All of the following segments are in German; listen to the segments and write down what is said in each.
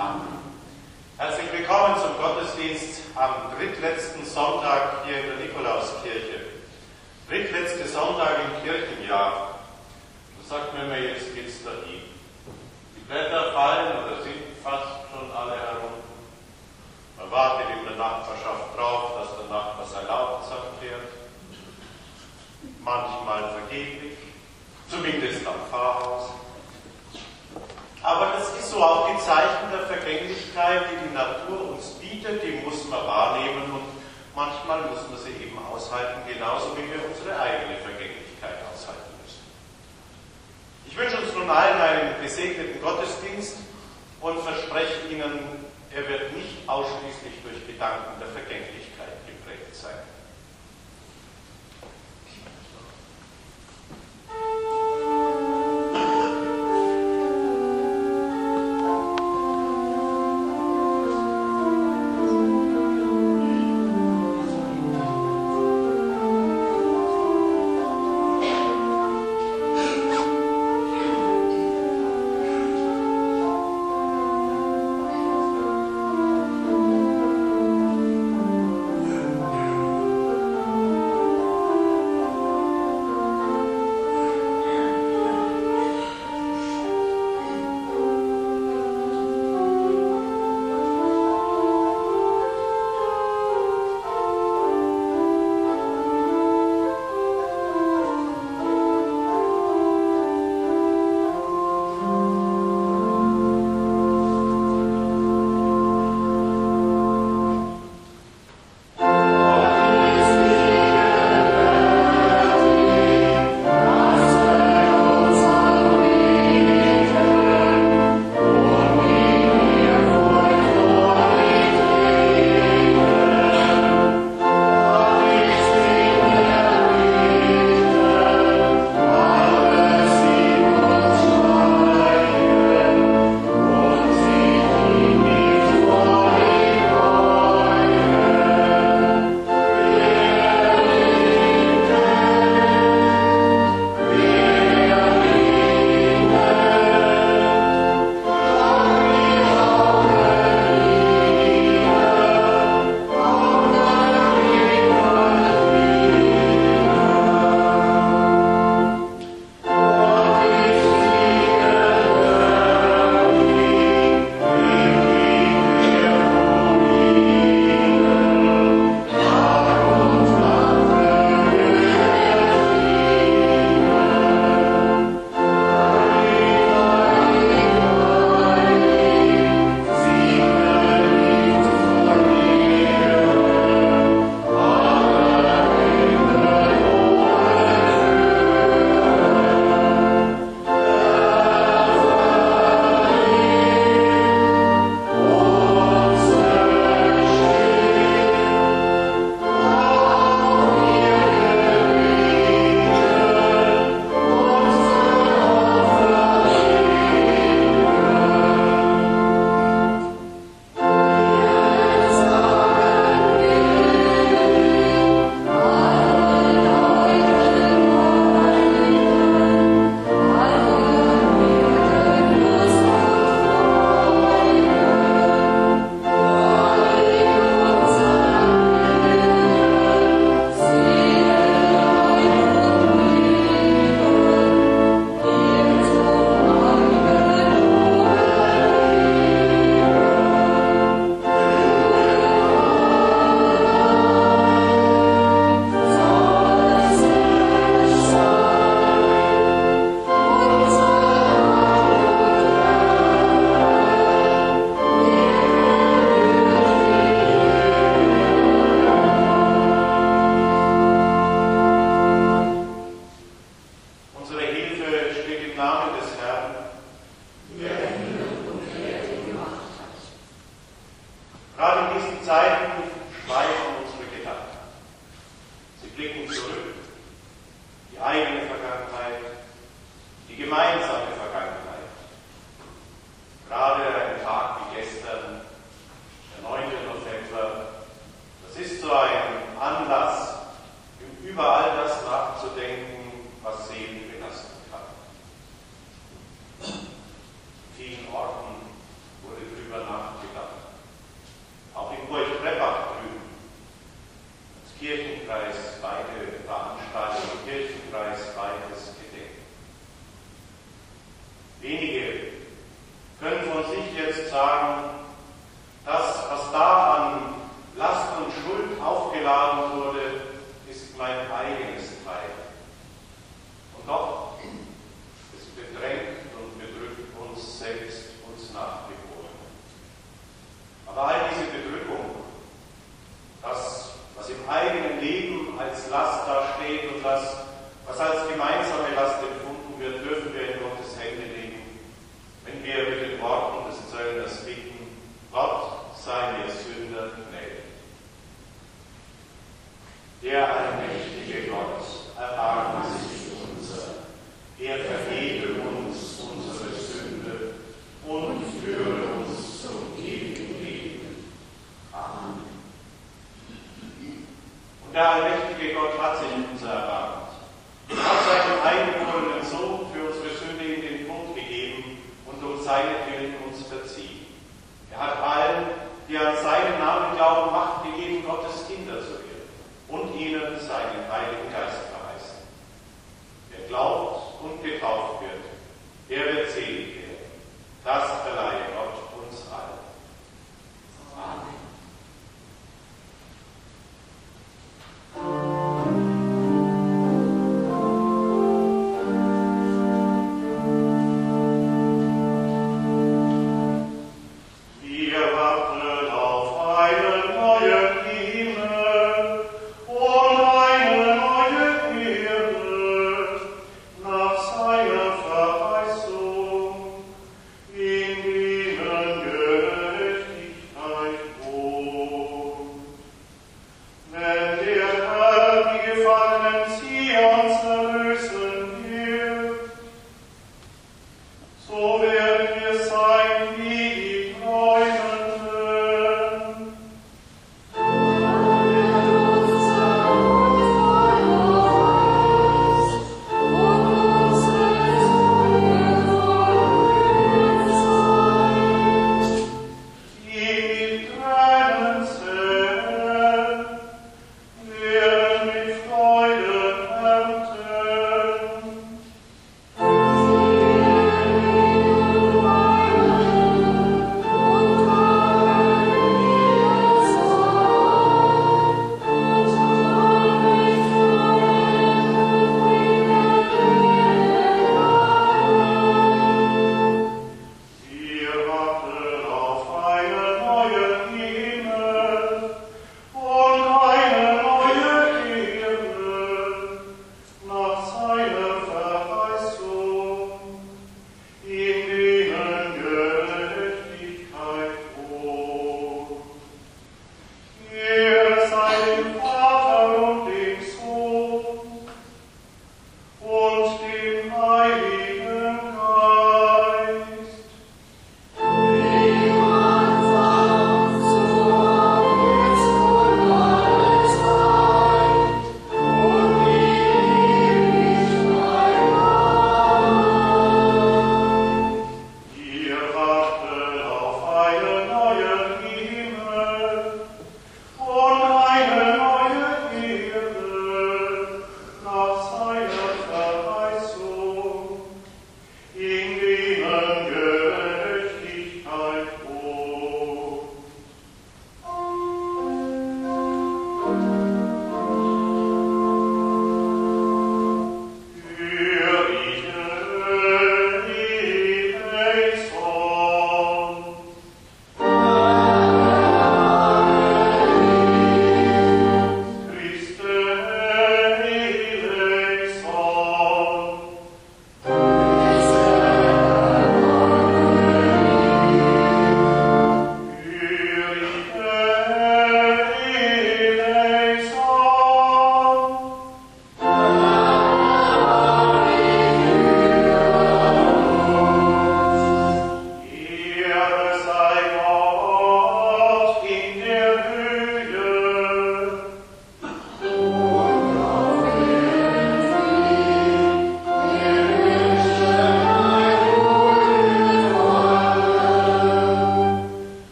Amen. Herzlich willkommen zum Gottesdienst am drittletzten Sonntag hier in der Nikolauskirche. Drittletzte Sonntag im Kirchenjahr. Da sagt man mir, jetzt geht's dahin. Die Blätter fallen oder sind fast schon alle herunter. Man wartet in der Nachbarschaft drauf, dass der Nachbar sein Laub zerkehrt. Manchmal vergeblich, zumindest am Pfarrhaus. Aber das ist so auch die Zeichen der Vergänglichkeit, die die Natur uns bietet, die muss man wahrnehmen und manchmal muss man sie eben aushalten, genauso wie wir unsere eigene Vergänglichkeit aushalten müssen. Ich wünsche uns nun allen einen gesegneten Gottesdienst und verspreche Ihnen, er wird nicht ausschließlich durch Gedanken der Vergänglichkeit geprägt sein. sagen, das, was da an Last und Schuld aufgeladen wurde, ist mein eigenes Teil. Und doch, es bedrängt und bedrückt uns selbst, uns Nachgeborenen. Aber all diese Bedrückung, das, was im eigenen Leben als Last dasteht und das, was als gemeinsame Last empfunden wird, dürfen wir in Gottes Hände legen, wenn wir mit den Worten des Zöllners bitten: Gott sei mir Sünder gnädig. Der allmächtige Gott, erbarme sich unser, er vergebe uns unsere Sünde und führe uns zum ewigen Leben. Amen. Und der allmächtige Gott hat sich unser erbarmt. Er hat seinen eingeborenen Sohn für unsere Sünde in den Tod gegeben und um seinetwillen uns verziehen. Er hat allen, die an seinen Namen glauben, Macht gegeben, Gottes Kinder zu werden und ihnen seinen Heiligen Geist verheißen. Wer glaubt und getauft wird, der wird selig werden. Das verleihe Gott uns allen. Amen.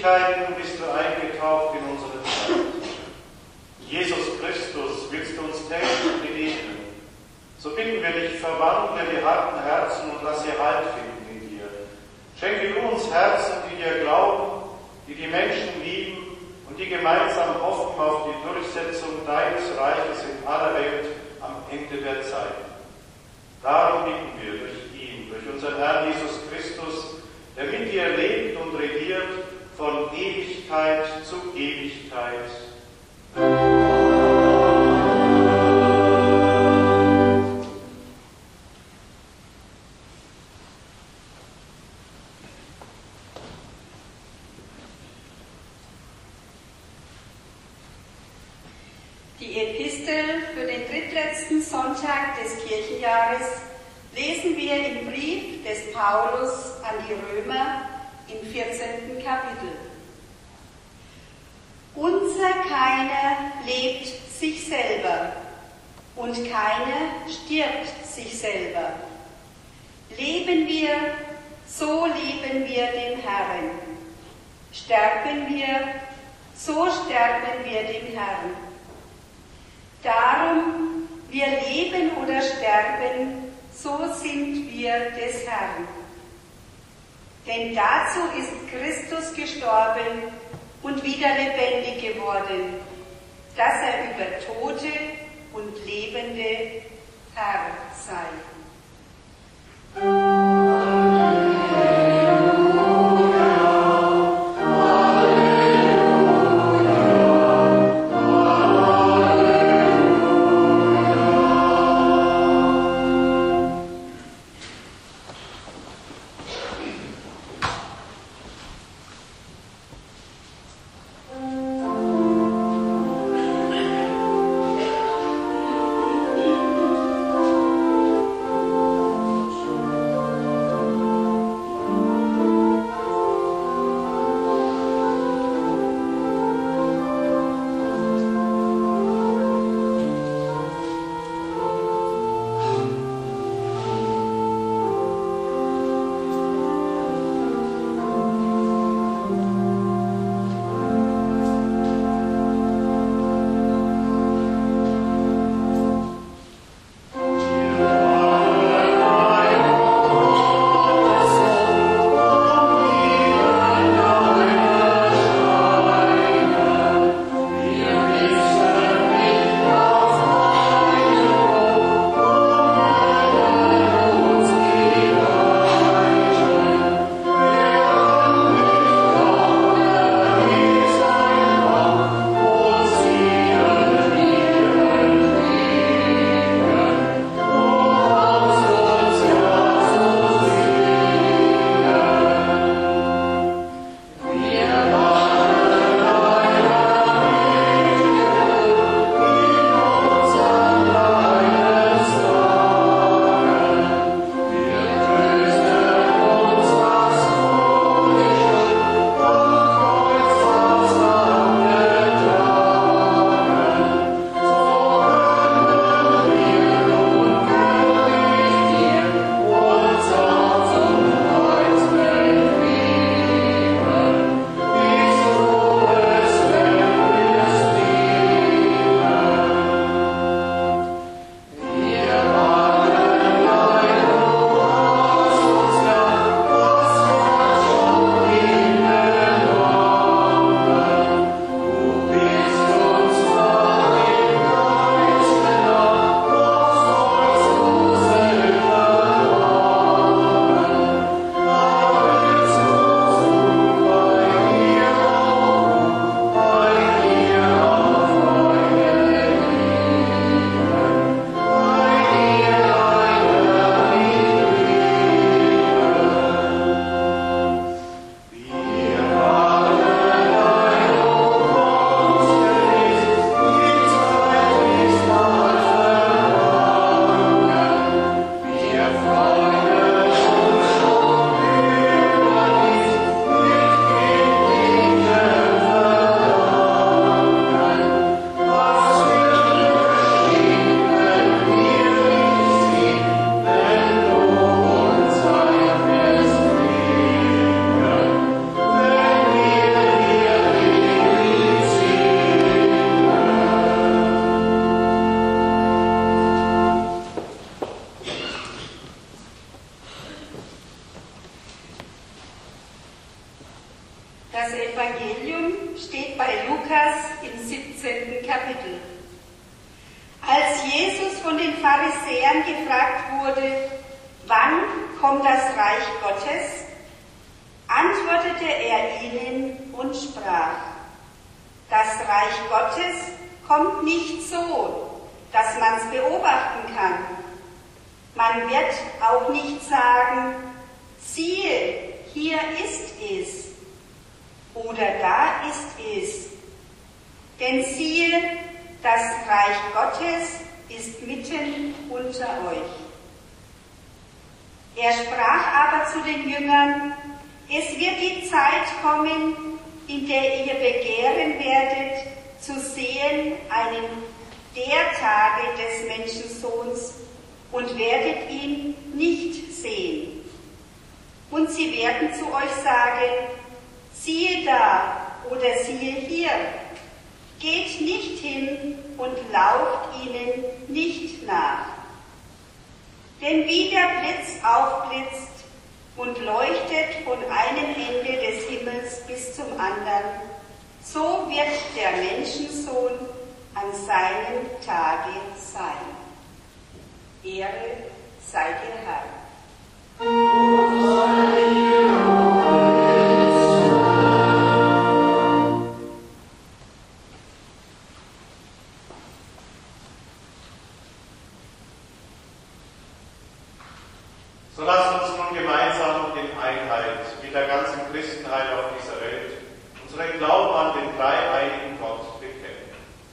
Ewigkeiten bist du eingetaucht in unsere Zeit. Jesus Christus, willst du uns täglich begegnen? So bitten wir dich, verwandle die harten Herzen und lass ihr Halt finden in dir. Schenke du uns Herzen, die dir glauben, die die Menschen lieben und die gemeinsam hoffen auf die Durchsetzung deines Reiches in aller Welt am Ende der Zeit. Darum bitten wir durch ihn, durch unseren Herrn Jesus Christus, der mit dir lebt und regiert von Ewigkeit zu Ewigkeit. Die Epistel für den drittletzten Sonntag des Kirchenjahres lesen wir im Brief des Paulus an die Römer im 14. Kapitel. Unser keiner lebt sich selber und keiner stirbt sich selber. Leben wir, so leben wir dem Herrn. Sterben wir, so sterben wir dem Herrn. Darum, wir leben oder sterben, so sind wir des Herrn. Denn dazu ist Christus gestorben und wieder lebendig geworden, dass er über Tote und Lebende Herr sei. Das Evangelium steht bei Lukas im 17. Kapitel. Als Jesus von den Pharisäern gefragt wurde, wann kommt das Reich Gottes, antwortete er ihnen und sprach, das Reich Gottes kommt nicht so, dass man es beobachten kann. Man wird auch nicht sagen, siehe, hier ist es oder da ist es. Denn siehe, das Reich Gottes ist mitten unter euch. Er sprach aber zu den Jüngern, es wird die Zeit kommen, in der ihr begehren werdet, zu sehen einen der Tage des Menschensohns und werdet ihn nicht sehen. Und sie werden zu euch sagen, siehe da oder siehe hier. Geht nicht hin und lauft ihnen nicht nach. Denn wie der Blitz aufblitzt und leuchtet von einem Ende des Himmels bis zum anderen, so wird der Menschensohn an seinem Tage sein. Ehre sei dir, Herr. So lasst uns nun gemeinsam in Einheit mit der ganzen Christenheit auf dieser Welt unseren Glauben an den dreieinigen Gott bekennen.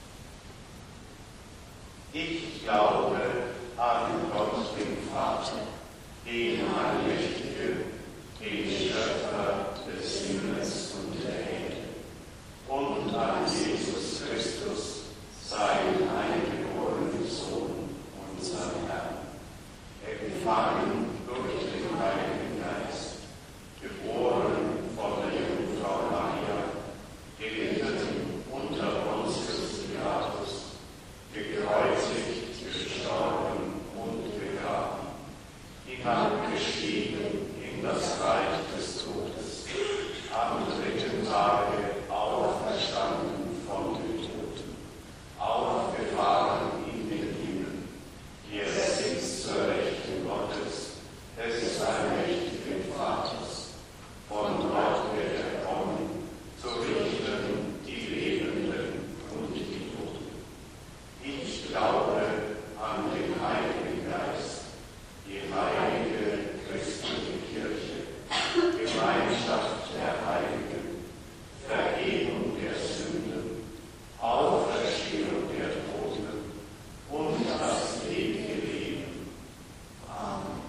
Ich glaube an Gott, den Vater, den Allmächtigen, den Schöpfer des Himmels und der Erde, und an Jesus Christus, seinen eingeborenen Sohn, unseren Herrn, empfangen durch den Heiligen Geist, geboren von der Jungfrau Maria, gelitten unter Pontius Pilatus, gekreuzigt, gestorben und begraben, hinabgestiegen in das Reich des Todes, am dritten Tage auferstanden von den Toten, aufgefahren in den Himmel, er sitzt zur Rechten Gottes, des allmächtigen Vaters. Von dort wird er kommen, zu richten die Lebenden und die Toten. Ich glaube an den Heiligen Geist, die heilige christliche Kirche, Gemeinschaft der Heiligen, Vergebung der Sünden, Auferstehung der Toten und das ewige Leben. Amen.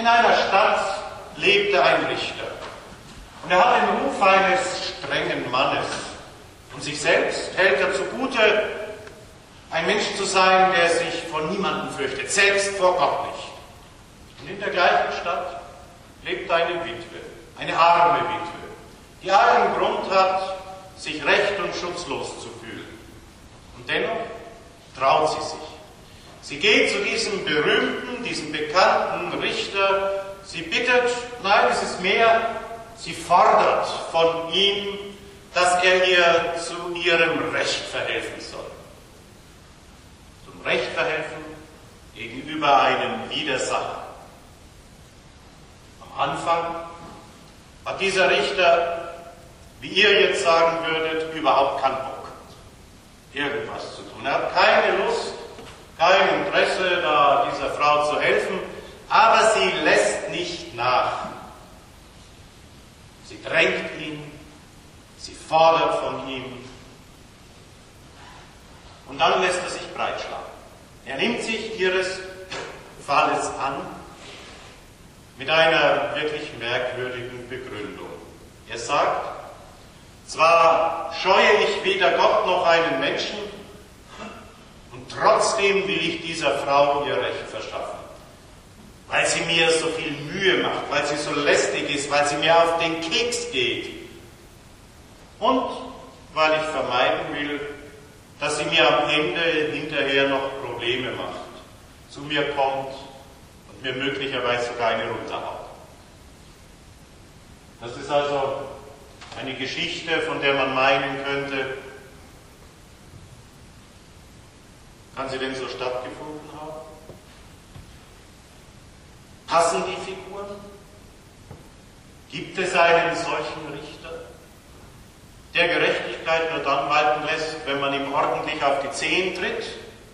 In einer Stadt lebte ein Richter. Und er hat den Ruf eines strengen Mannes. Und sich selbst hält er zugute, ein Mensch zu sein, der sich vor niemandem fürchtet, selbst vor Gott nicht. Und in der gleichen Stadt lebt eine Witwe, eine arme Witwe, die allen Grund hat, sich recht und schutzlos zu fühlen. Und dennoch traut sie sich. Sie geht zu diesem berühmten, diesem bekannten Richter. Sie bittet, nein, es ist mehr, sie fordert von ihm, dass er ihr zu ihrem Recht verhelfen soll. Zum Recht verhelfen gegenüber einem Widersacher. Am Anfang hat dieser Richter, wie ihr jetzt sagen würdet, überhaupt keinen Bock, irgendwas zu tun. Er hat keine Lust, kein Interesse, da dieser Frau zu helfen, aber sie lässt nicht nach. Sie drängt ihn, sie fordert von ihm und dann lässt er sich breitschlagen. Er nimmt sich ihres Falles an mit einer wirklich merkwürdigen Begründung. Er sagt, zwar scheue ich weder Gott noch einen Menschen, und trotzdem will ich dieser Frau ihr Recht verschaffen, weil sie mir so viel Mühe macht, weil sie so lästig ist, weil sie mir auf den Keks geht und weil ich vermeiden will, dass sie mir am Ende hinterher noch Probleme macht, zu mir kommt und mir möglicherweise sogar eine runterhaut. Das ist also eine Geschichte, von der man meinen könnte, kann sie denn so stattgefunden haben? Passen die Figuren? Gibt es einen solchen Richter, der Gerechtigkeit nur dann walten lässt, wenn man ihm ordentlich auf die Zehen tritt?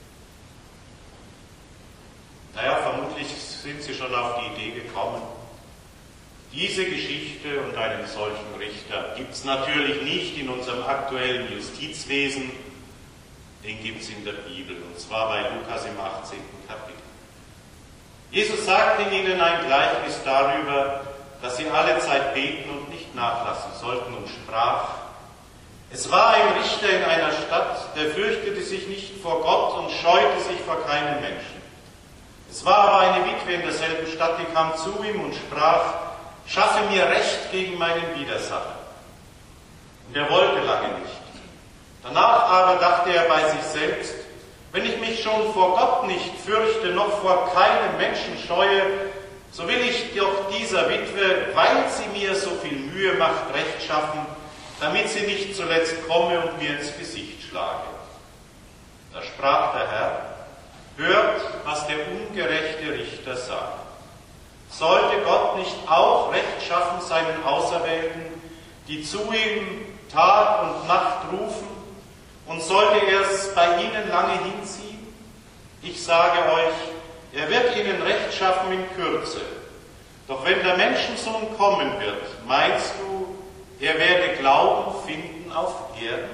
Naja, vermutlich sind sie schon auf die Idee gekommen. Diese Geschichte und einen solchen Richter gibt es natürlich nicht in unserem aktuellen Justizwesen, den gibt es in der Bibel, und zwar bei Lukas im 18. Kapitel. Jesus sagte ihnen ein Gleichnis darüber, dass sie alle Zeit beten und nicht nachlassen sollten, und sprach, es war ein Richter in einer Stadt, der fürchtete sich nicht vor Gott und scheute sich vor keinem Menschen. Es war aber eine Witwe in derselben Stadt, die kam zu ihm und sprach, schaffe mir Recht gegen meinen Widersacher. Und er wollte lange nicht. Danach aber dachte er bei sich selbst, wenn ich mich schon vor Gott nicht fürchte, noch vor keinem Menschen scheue, so will ich doch dieser Witwe, weil sie mir so viel Mühe macht, Recht schaffen, damit sie nicht zuletzt komme und mir ins Gesicht schlage. Da sprach der Herr, hört, was der ungerechte Richter sagt. Sollte Gott nicht auch Recht schaffen seinen Auserwählten, die zu ihm Tag und Nacht rufen, und sollte er es bei ihnen lange hinziehen? Ich sage euch, er wird ihnen Recht schaffen in Kürze. Doch wenn der Menschensohn kommen wird, meinst du, er werde Glauben finden auf Erden?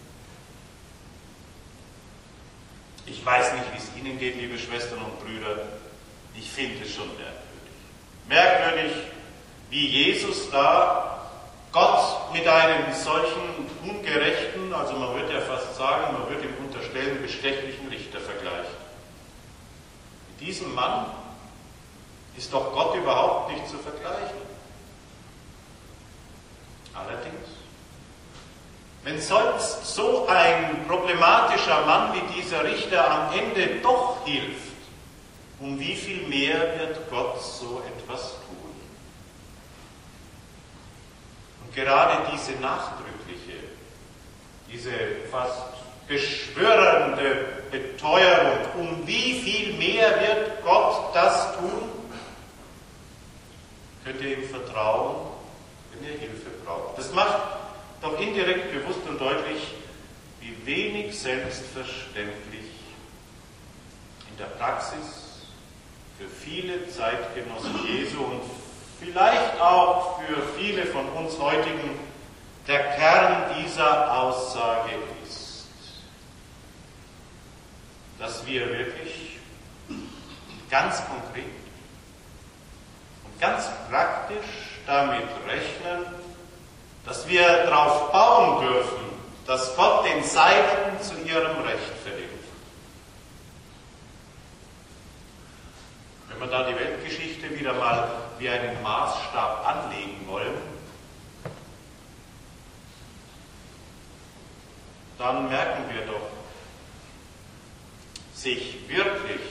Ich weiß nicht, wie es Ihnen geht, liebe Schwestern und Brüder. Ich finde es schon merkwürdig. Merkwürdig, wie Jesus da Gott mit einem solchen ungerechten, also man würde ja fast sagen, man würde ihm unterstellen, bestechlichen Richter vergleichen. Mit diesem Mann ist doch Gott überhaupt nicht zu vergleichen. Allerdings, wenn sonst so ein problematischer Mann wie dieser Richter am Ende doch hilft, um wie viel mehr wird Gott so etwas tun? Und gerade diese nachdrückliche, diese fast beschwörende Beteuerung, um wie viel mehr wird Gott das tun, könnt ihr ihm vertrauen, wenn ihr Hilfe braucht. Das macht doch indirekt bewusst und deutlich, wie wenig selbstverständlich in der Praxis für viele Zeitgenossen Jesu und vielleicht auch für viele von uns heutigen der Kern dieser Aussage ist. Dass wir wirklich ganz konkret ganz praktisch damit rechnen, dass wir darauf bauen dürfen, dass Gott den Seinen zu ihrem Recht verhilft. Wenn wir da die Weltgeschichte wieder mal wie einen Maßstab anlegen wollen, dann merken wir doch, sich wirklich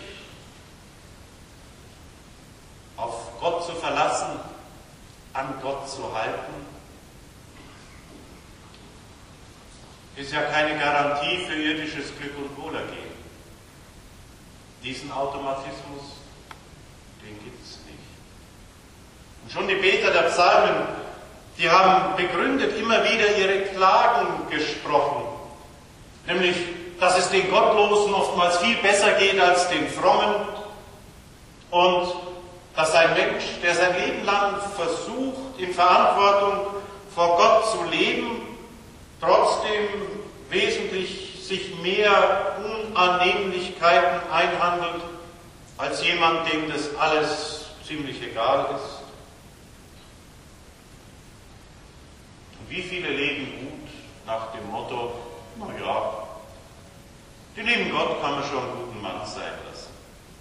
auf Gott zu verlassen, an Gott zu halten, ist ja keine Garantie für irdisches Glück und Wohlergehen. Diesen Automatismus, den gibt es nicht. Und schon die Beter der Psalmen, die haben begründet immer wieder ihre Klagen gesprochen, nämlich, dass es den Gottlosen oftmals viel besser geht als den Frommen und dass ein Mensch, der sein Leben lang versucht, in Verantwortung vor Gott zu leben, trotzdem wesentlich sich mehr Unannehmlichkeiten einhandelt, als jemand, dem das alles ziemlich egal ist. Und wie viele leben gut nach dem Motto, na ja, den lieben Gott kann man schon einen guten Mann sein lassen.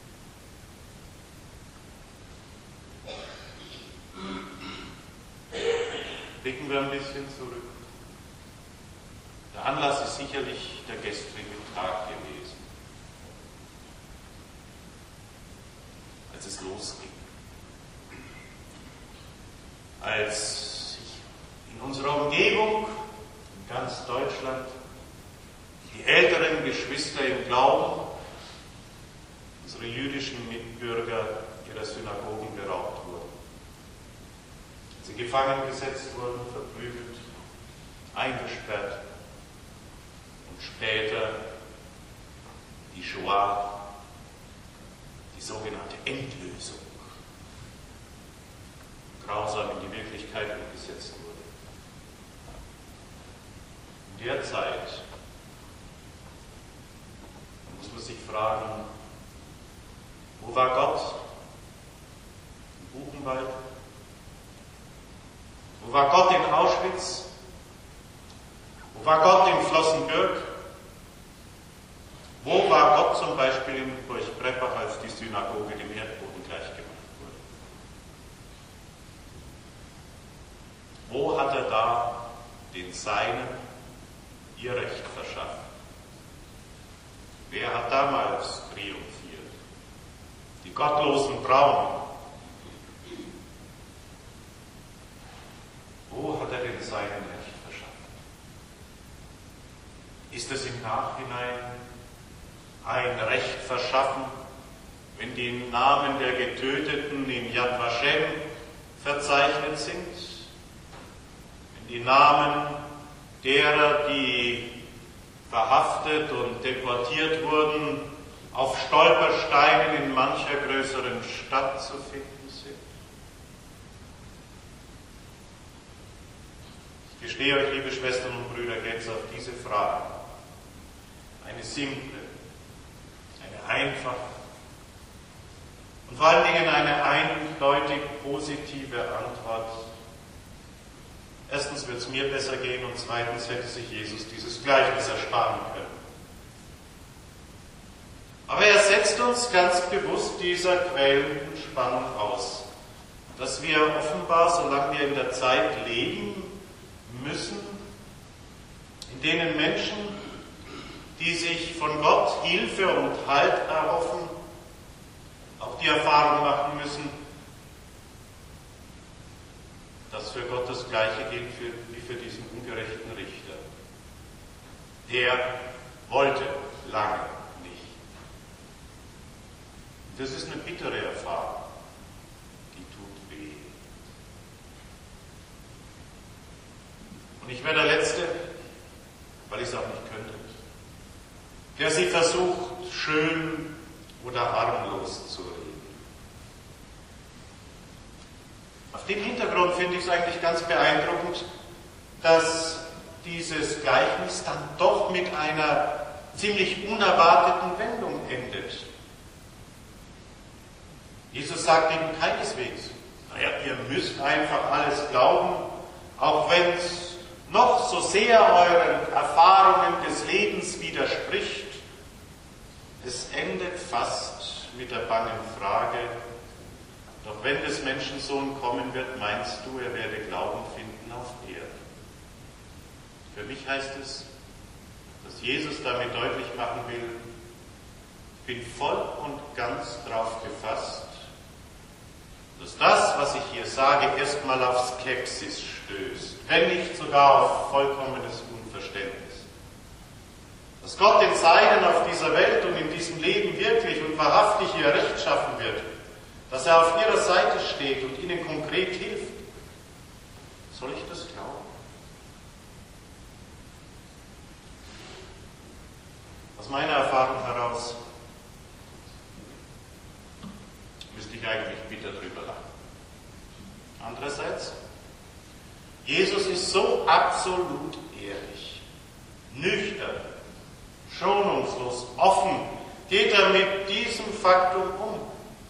Blicken wir ein bisschen zurück. Der Anlass ist sicherlich der gestrige Tag gewesen, als es losging. Als sich in unserer Umgebung, in ganz Deutschland, die älteren Geschwister im Glauben, unsere jüdischen Mitbürger ihrer Synagogen beraubt wurden. Sie gefangen gesetzt wurden, verprügelt, eingesperrt und später die Shoah, die sogenannte Endlösung, grausam in die Wirklichkeit umgesetzt wurde. In der Zeit muss man sich fragen, wo war Gott? Im Buchenwald? Wo war Gott in Auschwitz? Wo war Gott in Flossenbürg? Wo war Gott zum Beispiel in Burg-Breppach, als die Synagoge dem Erdboden gleichgemacht wurde? Wo hat er da den Seinen ihr Recht verschafft? Wer hat damals triumphiert? Die gottlosen Braunen. Wo hat er den Seinen Recht verschafft? Ist es im Nachhinein ein Recht verschaffen, wenn die Namen der Getöteten in Yad Vashem verzeichnet sind? Wenn die Namen derer, die verhaftet und deportiert wurden, auf Stolpersteinen in mancher größeren Stadt zu finden sind? Ich gestehe euch, liebe Schwestern und Brüder, jetzt auf diese Frage eine simple, eine einfache und vor allen Dingen eine eindeutig positive Antwort. Erstens wird es mir besser gehen und zweitens hätte sich Jesus dieses Gleichnis ersparen können. Aber er setzt uns ganz bewusst dieser quälenden Spannung aus, dass wir offenbar, solange wir in der Zeit leben müssen, in denen Menschen, die sich von Gott Hilfe und Halt erhoffen, auch die Erfahrung machen müssen, dass für Gott das Gleiche gilt wie für diesen ungerechten Richter. Der wollte lange nicht. Das ist eine bittere Erfahrung, die tut weh. Und ich wäre der Letzte, weil ich es auch nicht könnte, der sie versucht, schön oder harmlos zu reden. Auf dem Hintergrund finde ich es eigentlich ganz beeindruckend, dass dieses Gleichnis dann doch mit einer ziemlich unerwarteten Wendung endet. Jesus sagt eben keineswegs, naja, ihr müsst einfach alles glauben, auch wenn es noch so sehr euren Erfahrungen des Lebens widerspricht. Es endet fast mit der bangen Frage, doch wenn des Menschensohn kommen wird, meinst du, er werde Glauben finden auf Erden? Für mich heißt es, dass Jesus damit deutlich machen will, ich bin voll und ganz drauf gefasst, dass das, was ich hier sage, erstmal auf Skepsis stößt, wenn nicht sogar auf vollkommenes Unverständnis. Dass Gott den Seinen auf dieser Welt und in diesem Leben wirklich und wahrhaftig ihr Recht schaffen wird, dass er auf ihrer Seite steht und ihnen konkret hilft. Soll ich das glauben? Aus meiner Erfahrung heraus müsste ich eigentlich bitter drüber lachen. Andererseits, Jesus ist so absolut ehrlich, nüchtern, schonungslos, offen, geht er mit diesem Faktum um.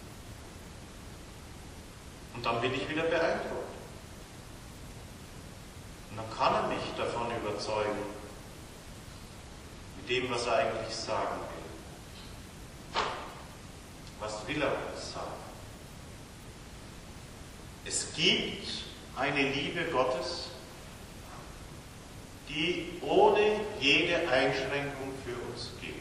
Und dann bin ich wieder beeindruckt. Und dann kann er mich davon überzeugen, mit dem, was er eigentlich sagen will. Was will er uns sagen? Es gibt eine Liebe Gottes, die ohne jede Einschränkung für uns gilt.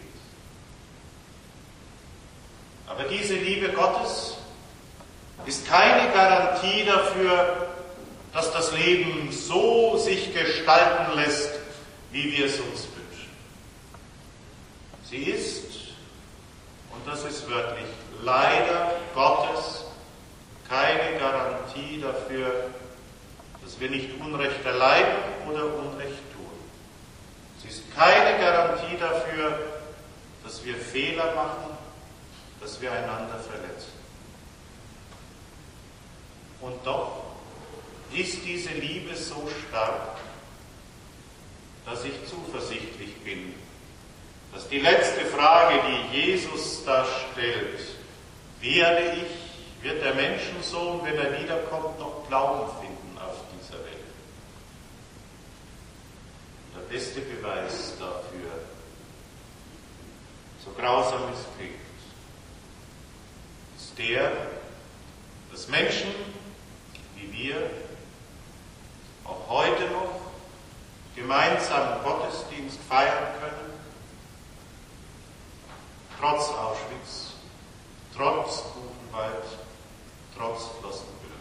Aber diese Liebe Gottes ist keine Garantie dafür, dass das Leben so sich gestalten lässt, wie wir es uns wünschen. Sie ist, und das ist wörtlich, leider Gottes keine Garantie dafür, dass wir nicht Unrecht erleiden oder Unrecht tun. Sie ist keine Garantie dafür, dass wir Fehler machen, dass wir einander verletzen. Und doch ist diese Liebe so stark, dass ich zuversichtlich bin, dass die letzte Frage, die Jesus da stellt, wird der Menschensohn, wenn er wiederkommt, noch Glauben finden auf dieser Welt? Und der beste Beweis dafür, so grausam es klingt, ist der, dass Menschen wie wir auch heute noch gemeinsam Gottesdienst feiern können, trotz Auschwitz, trotz Buchenwald, trotz Flossenbürg.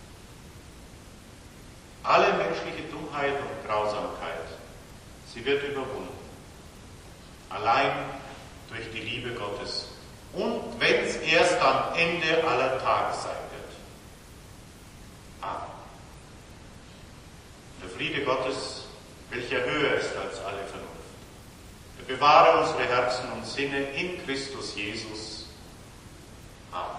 Alle menschliche Dummheit und Grausamkeit, sie wird überwunden. Allein durch die Liebe Gottes. Und wenn es erst am Ende aller Tage sein wird. Amen. Der Friede Gottes, welcher höher ist als alle Vernunft, er bewahre unsere Herzen und Sinne in Christus Jesus. Amen.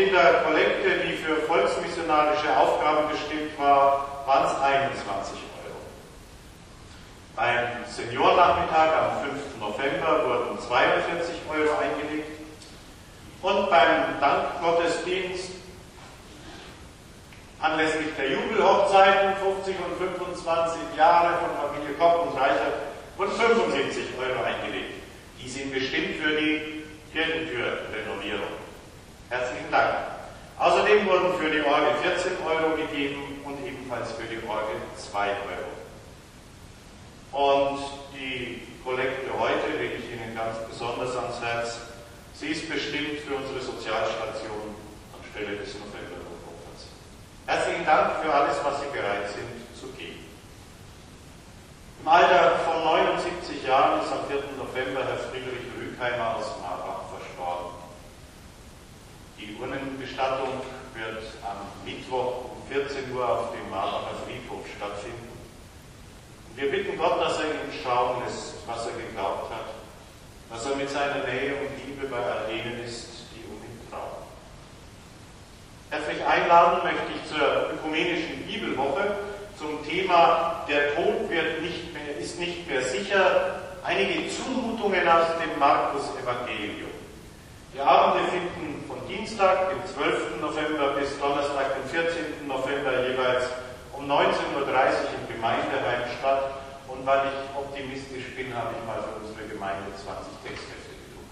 in der Kollekte, die für volksmissionarische Aufgaben bestimmt war, waren es 21 Euro. Beim Seniornachmittag am 5. November wurden 42 Euro eingelegt und beim Dankgottesdienst anlässlich der Jubelhochzeiten 50 und 25 Jahre von Familie Kopp und Reichert wurden 75 Euro eingelegt. Die sind bestimmt für die Kirchentürrenovierung. Herzlichen Dank. Außerdem wurden für die Orgel 14 Euro gegeben und ebenfalls für die Orgel 2 Euro. Und die Kollekte heute lege ich Ihnen ganz besonders ans Herz. Sie ist bestimmt für unsere Sozialstation anstelle des November-Opfers. Herzlichen Dank für alles, was Sie bereit sind zu geben. Im Alter von 79 Jahren ist am 4. November Herr Friedrich Rügheimer aus Marbach verstorben. Die Urnenbestattung wird am Mittwoch um 14 Uhr auf dem Marbacher Friedhof stattfinden. Und wir bitten Gott, dass er ihm schauen lässt, was er geglaubt hat, dass er mit seiner Nähe und Liebe bei all denen ist, die um ihn trauen. Herzlich einladen möchte ich zur ökumenischen Bibelwoche zum Thema Der Tod ist nicht mehr sicher, einige Zumutungen aus dem Markus-Evangelium. Die Abende finden von Dienstag, dem 12. November bis Donnerstag, dem 14. November jeweils um 19.30 Uhr im Gemeindeheim statt. Und weil ich optimistisch bin, habe ich mal für unsere Gemeinde 20 Texthefte gedruckt.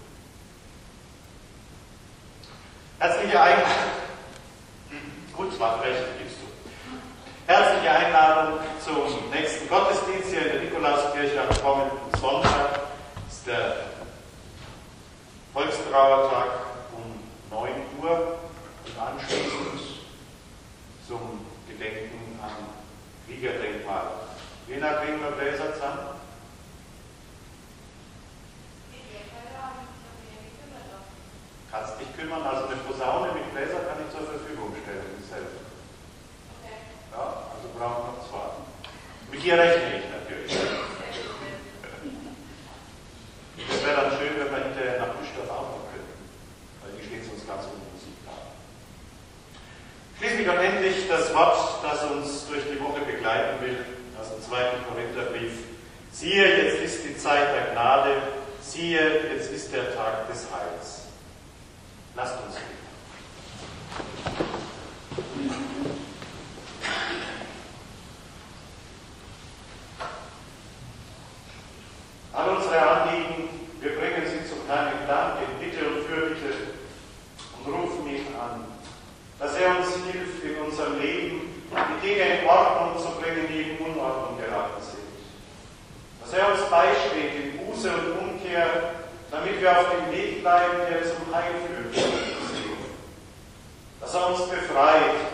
Herzliche Einladung. Gut, war recht, gibst du. Herzliche Einladung zum nächsten Gottesdienst hier in der Nikolauskirche am kommenden Sonntag. Das ist der Volkstrauertag um 9 Uhr und anschließend zum Gedenken am Kriegerdenkmal. Lena, kriegen wir Bläser zusammen? Kannst dich kümmern, also eine Posaune mit Bläser kann ich zur Verfügung stellen, selber. Okay. Ja, also brauchen wir 2. Mit dir rechne ich natürlich. Es wäre dann schön, wenn wir hinterher nach Düsseldorf auch noch können, weil die steht uns ganz ohne Musik da. Schließlich und endlich das Wort, das uns durch die Woche begleiten will, aus dem 2. Korintherbrief. Siehe, jetzt ist die Zeit der Gnade, siehe, jetzt ist der Tag des Heils. Lasst uns beten. All unsere Anliegen, wir bringen sie zum Herrn in Dank, in Bitte und Fürbitte und rufen ihn an, dass er uns hilft, in unserem Leben die Dinge in Ordnung zu bringen, die in Unordnung geraten sind. Dass er uns beisteht in Buße und Umkehr, damit wir auf dem Weg bleiben, der zum Heil führt. Dass er uns befreit